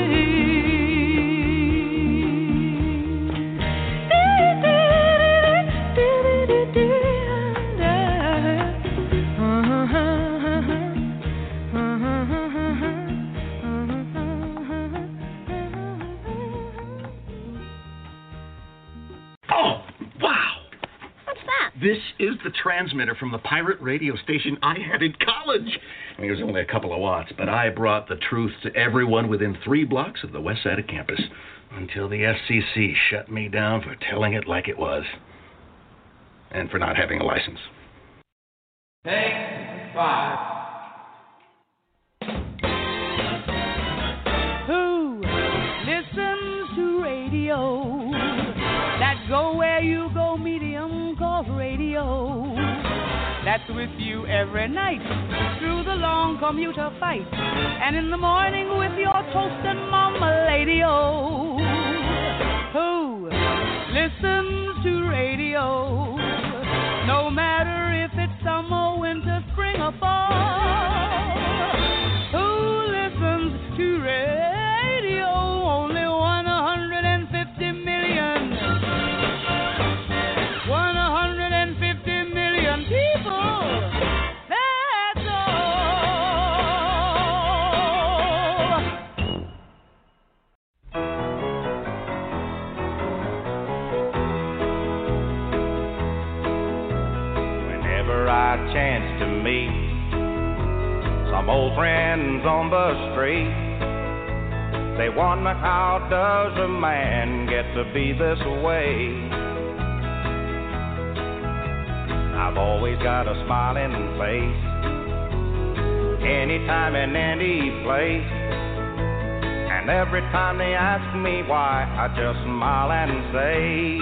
This is the transmitter from the pirate radio station I had in college. I mean, it was only a couple of watts, but I brought the truth to everyone within three blocks of the west side of campus until the F C C shut me down for telling it like it was and for not having a license. Take five. Who listens to radio? That go where you go, medium called radio. That's with you every night through the long commuter fight, and in the morning with your toast and mama lady-o. Who listens to radio? No matter if it's summer, winter, spring, or fall. Who listens to radio? Only one hundred fifty million. one hundred fifty million people. That's all. Whenever I chance to meet some old friends on the street, they wonder how does a man get to be this way. I've always got a smiling face, anytime and any place. And every time they ask me why, I just smile and say,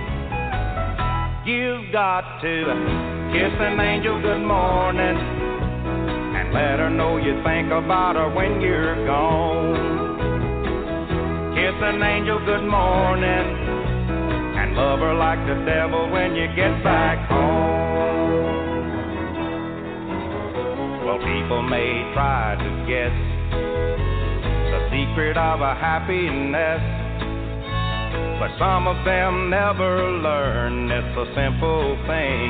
you've got to kiss an angel good morning and let her know you think about her when you're gone. Kiss an angel good morning and love her like the devil when you get back home. Well, people may try to guess the secret of a happiness, but some of them never learn it's a simple thing.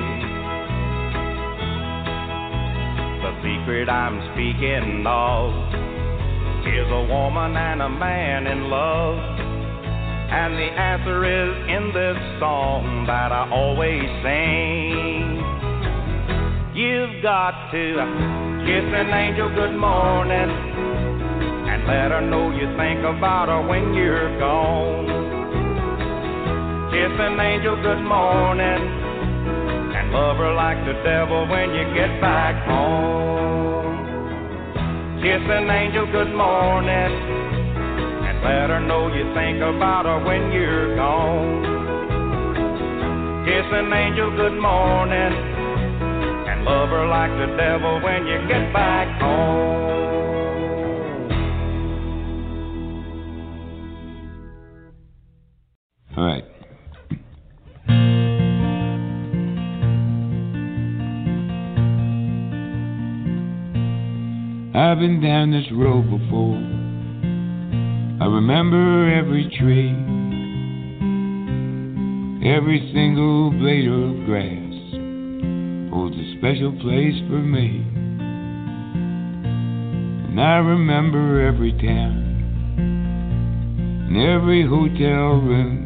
The secret I'm speaking of is a woman and a man in love. And the answer is in this song that I always sing. You've got to kiss an angel good morning and let her know you think about her when you're gone. Kiss an angel good morning and love her like the devil when you get back home. Kiss an angel good morning, let her know you think about her when you're gone. Kiss an angel good morning and love her like the devil when you get back home. All right. I've been down this road before. I remember every tree, every single blade of grass holds a special place for me. And I remember every town and every hotel room,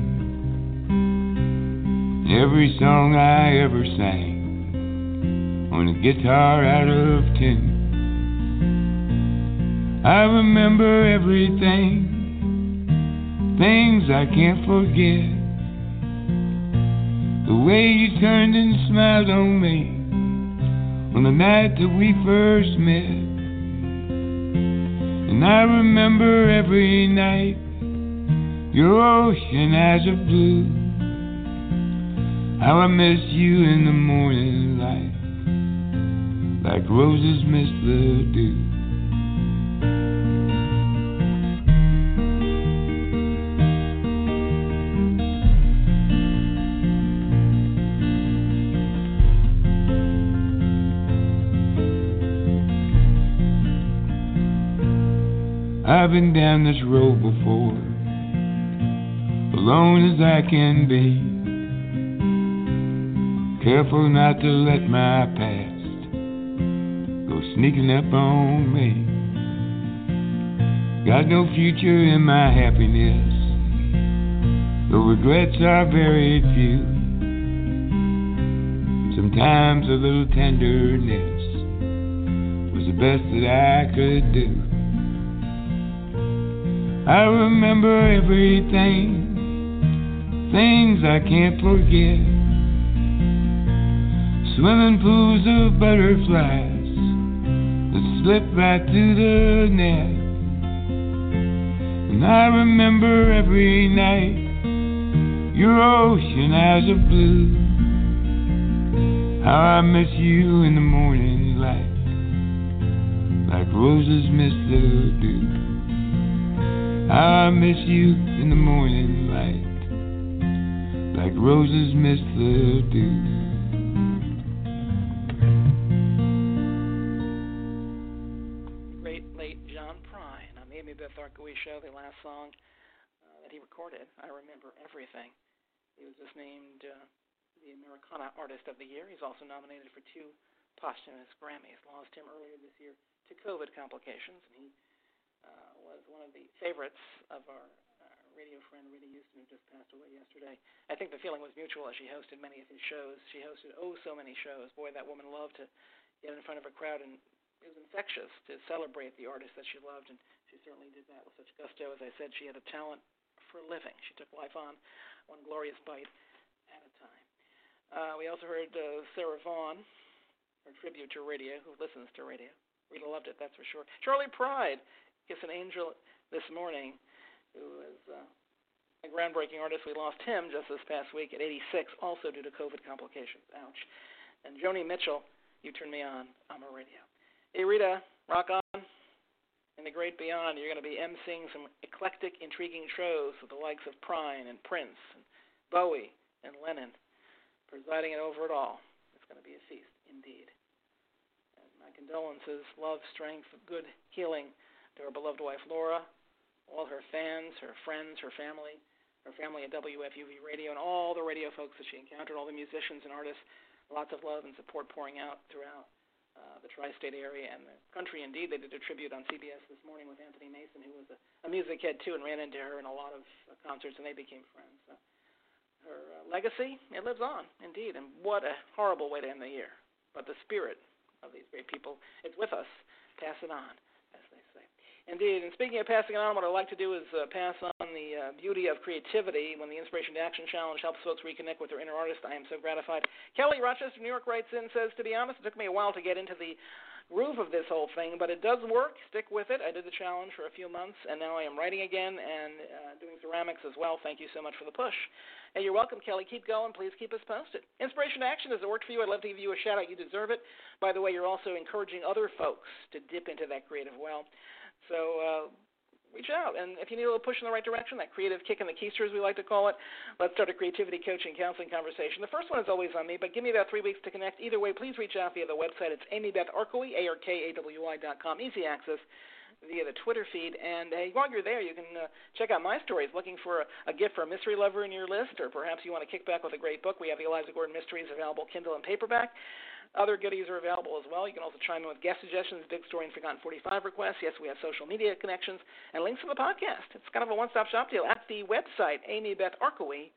every song I ever sang on a guitar out of tune. I remember everything, things I can't forget. The way you turned and smiled on me on the night that we first met. And I remember every night your ocean eyes of blue. How I miss you in the morning light, like roses miss the dew. I've been down this road before, alone as I can be, careful not to let my past go sneaking up on me. Got no future in my happiness, though regrets are very few. Sometimes a little tenderness was the best that I could do. I remember everything, things I can't forget. Swimming pools of butterflies that slip right through the net. And I remember every night your ocean eyes of blue. How I miss you in the morning light, like roses miss the dew. I miss you in the morning light, like roses miss the dew. Great late John Prine on the Amy Beth Arkowicz Show, the last song uh, that he recorded, I Remember Everything. He was just named uh, the Americana Artist of the Year. He's also nominated for two posthumous Grammys. Lost him earlier this year to COVID complications, and he Uh, was one of the favorites of our uh, radio friend Rita Houston, who just passed away yesterday. I think the feeling was mutual as she hosted many of his shows. She hosted oh so many shows. Boy, that woman loved to get in front of a crowd, and it was infectious to celebrate the artists that she loved, and she certainly did that with such gusto. As I said, she had a talent for living. She took life on one glorious bite at a time. Uh, we also heard uh, Sarah Vaughan, her tribute to radio, who listens to radio. Rita loved it, that's for sure. Charlie Pride, Kiss an Angel this morning, who is uh, a groundbreaking artist. We lost him just this past week at eighty-six, also due to COVID complications. Ouch. And Joni Mitchell, You Turn Me On, I'm a Radio. Hey, Rita, rock on. In the great beyond, you're going to be emceeing some eclectic, intriguing shows with the likes of Prine and Prince and Bowie and Lennon, presiding it over it all. It's going to be a feast, indeed. And my condolences, love, strength, good healing to her beloved wife, Laura, all her fans, her friends, her family, her family at W F U V Radio, and all the radio folks that she encountered, all the musicians and artists. Lots of love and support pouring out throughout uh, the tri-state area and the country. Indeed, they did a tribute on C B S this morning with Anthony Mason, who was a, a music head, too, and ran into her in a lot of uh, concerts, and they became friends. So her uh, legacy, it lives on, indeed, and what a horrible way to end the year. But the spirit of these great people, it's with us. Pass it on, as they say. Indeed, and speaking of passing it on, what I'd like to do is uh, pass on the uh, beauty of creativity when the Inspiration to Action Challenge helps folks reconnect with their inner artist. I am so gratified. Kelly, Rochester, New York, writes in, says, to be honest, it took me a while to get into the groove of this whole thing, but it does work. Stick with it. I did the challenge for a few months, and now I am writing again and uh, doing ceramics as well. Thank you so much for the push. Hey, you're welcome, Kelly. Keep going. Please keep us posted. Inspiration to Action, does it work for you? I'd love to give you a shout-out. You deserve it. By the way, you're also encouraging other folks to dip into that creative well. So uh, reach out, and if you need a little push in the right direction, that creative kick in the keister, as we like to call it, let's start a creativity coaching counseling conversation. The first one is always on me, but give me about three weeks to connect. Either way, please reach out via the website. It's Amy Beth Arkowicz, A R K A W Y dot com, easy access via the Twitter feed. And uh, while you're there, you can uh, check out my stories, looking for a, a gift for a mystery lover in your list, or perhaps you want to kick back with a great book. We have the Eliza Gordon Mysteries available Kindle and paperback. Other goodies are available as well. You can also chime in with guest suggestions, Big Story and Forgotten forty-five requests. Yes, we have social media connections and links to the podcast. It's kind of a one-stop shop deal at the website, amy beth arkowicz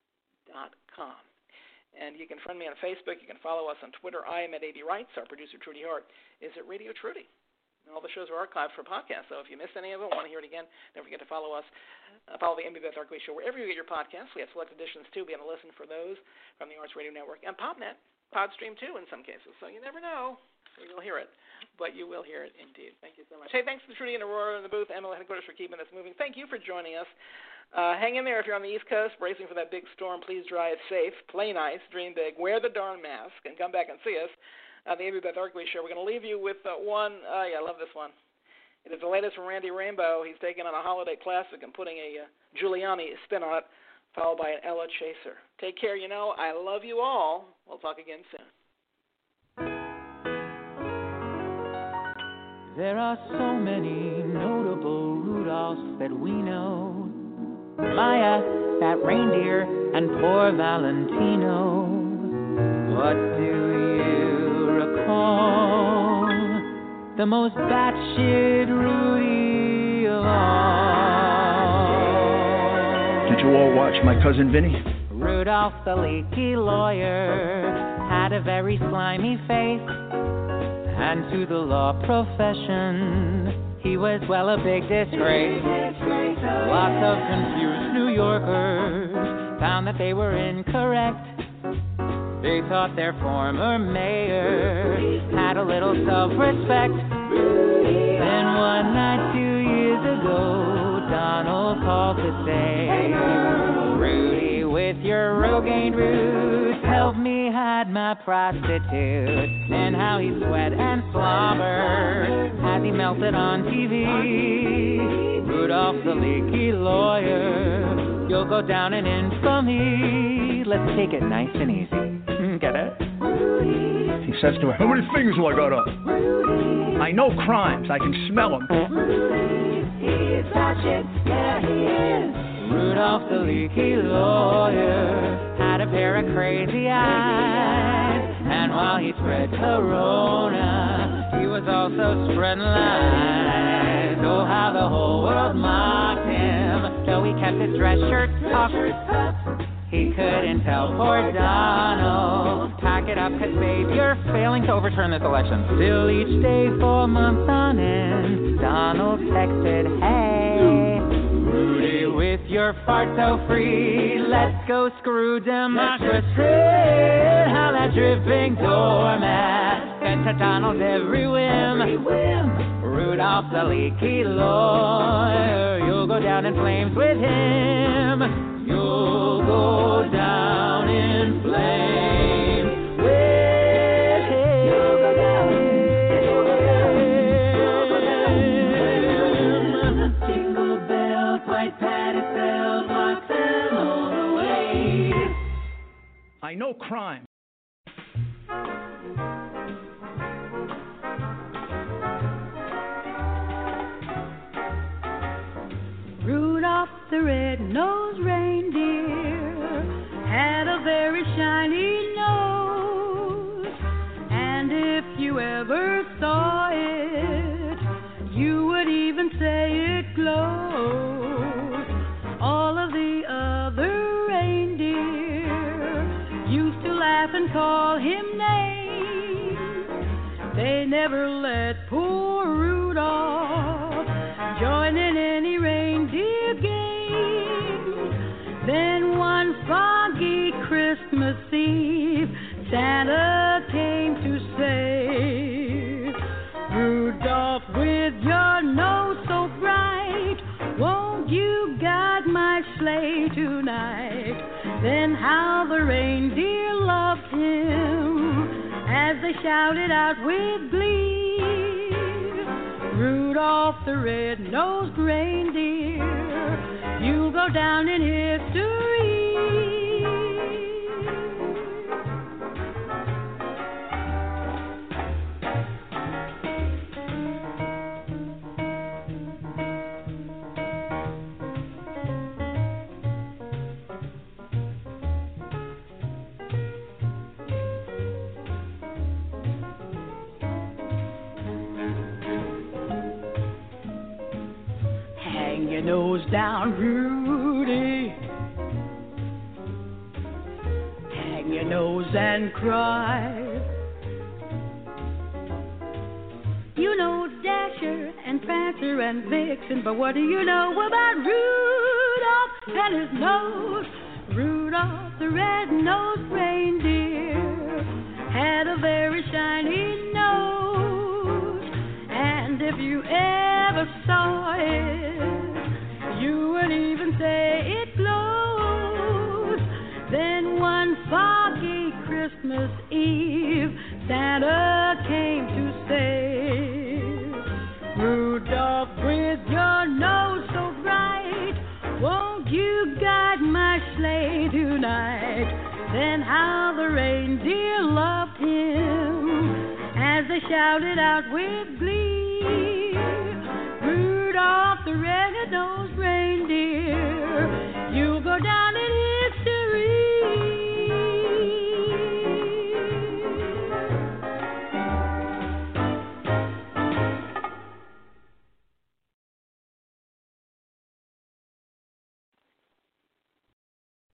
dot com. And you can friend me on Facebook. You can follow us on Twitter. I am at A B Wrights. Our producer, Trudy Hart, is at Radio Trudy. And all the shows are archived for podcasts, so if you missed any of them, want to hear it again, don't forget to follow us. Uh, follow the Amy Beth Arkowicz Show wherever you get your podcasts. We have select editions, too. Be on a listen for those from the Arts Radio Network and PopNet. Podstream, too, in some cases, so you never know. You'll hear it, but you will hear it indeed. Thank you so much. Hey, thanks to Trudy and Aurora in the booth, Emma headquarters for keeping this moving. Thank you for joining us. Uh, hang in there if you're on the East Coast, bracing for that big storm. Please drive safe, play nice, dream big, wear the darn mask, and come back and see us on the Amy Beth Arkway Show. We're going to leave you with uh, one. Uh, yeah, I love this one. It is the latest from Randy Rainbow. He's taking on a holiday classic and putting a uh, Giuliani spin on it, followed by an Ella Chaser. Take care, you know. I love you all. We'll talk again soon. There are so many notable Rudolphs that we know. Maya, that reindeer, and poor Valentino. What do you recall? The most batshit Rudy of all. Did you all watch My Cousin Vinny? Rudolph the leaky lawyer had a very slimy face, and to the law profession he was, well, a big disgrace. Lots of confused New Yorkers found that they were incorrect. They thought their former mayor had a little self-respect. Then one night two years ago, Donald called to say, Rudy, with your Rogaine roots, help me hide my prostitute. And how he sweat and slobbered as he melted on T V. Rudolph the leaky lawyer, you'll go down in infamy. Let's take it nice and easy. Get it? He says to her, how many fingers do I got up? I know crimes. I can smell them. He's batshit, yeah he is. Rudolph the leaky lawyer had a pair of crazy eyes, and while he spread corona, he was also spreading lies. Oh, how the whole world mocked him, though he kept his dress shirt tucked. He couldn't tell poor Donald, pack it up, cause babe, you're failing to overturn this election. Still each day for months on end, Donald texted, hey, Rudy, with your fart so free, let's go screw democracy. How that dripping doormat bent to Donald's every whim. Every whim. Rudolph the leaky lawyer, you'll go down in flames with him. You'll go down in flames with him. You'll go down, you'll go down, you'll go down. Jingle bells, white padded bells, rock them all the way. I know crime. Rudolph the red-nosed reindeer had a very shiny nose, and if you ever saw it, you would even say it glows. All of the other reindeer used to laugh and call him names. They never let poor Rudolph join in any reindeer game. Then one foggy Christmas Eve, Santa came to say, Rudolph, with your nose so bright, won't you guide my sleigh tonight? Then how the reindeer loved him as they shouted out with glee, Rudolph the red-nosed reindeer, you'll go down in history. Hang your nose down, Rudy. Hang your nose and cry. You know Dasher and Prancer and Vixen, but what do you know about Rudolph and his nose? Rudolph the red-nosed reindeer had a very shiny nose. if you ever saw it, you would even say it glows. Then one foggy Christmas Eve, Santa came to say, Rudolph, with your nose so bright, won't you guide my sleigh tonight? Then how the reindeer loved him as they shouted out with glee, Rudolph the red-nosed reindeer